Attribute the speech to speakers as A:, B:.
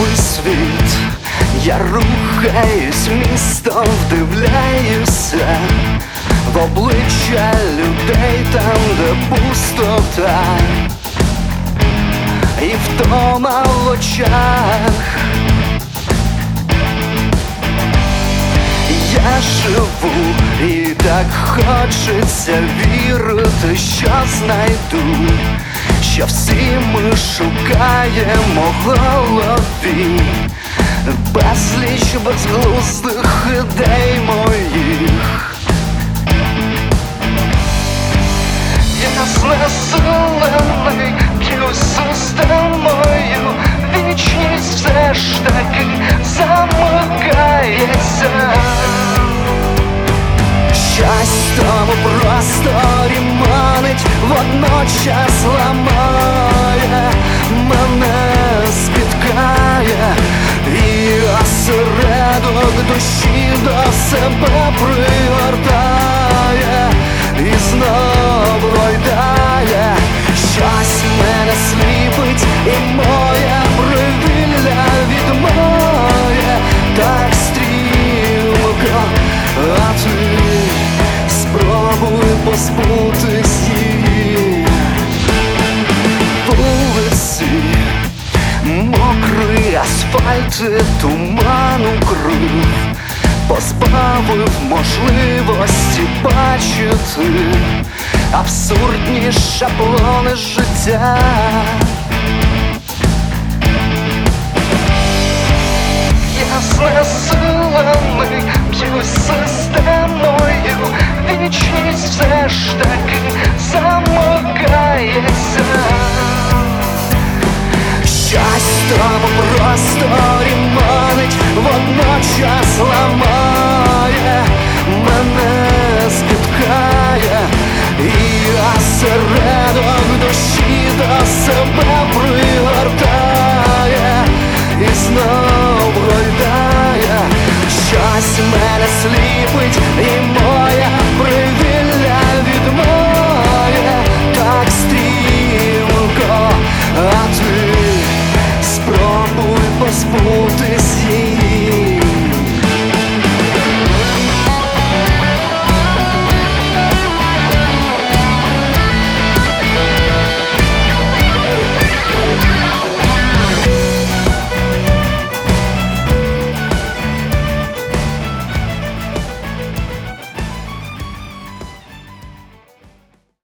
A: новий світ. Я рухаюсь містом, вдивляюся в обличчя людей там, де пустота і втома в очах. Я живу і так хочеться вірити, що знайду, що всі ми шукаємо в голові безліч безглуздих ідей моїх. Я знесилений, б'юсь системою, вічність все ж таки замикається. Щось в тому просторі манить, водночас ламає, мене спіткає, і осередок душі до себе привертає, і знов гойдає. Щось мене сліпить, і моє привілля відмоє так стрімко, а ти спробуй позбутись її. Вулиці, мокрий асфальт, туман укрив, позбавив можливості бачити абсурдні шаблони життя. Я знесилений, б'юсь системою, вічність все ж таки замикається. Щось в тому просторі манить, водночас ламає, мене спіткає, і осередок душі до себе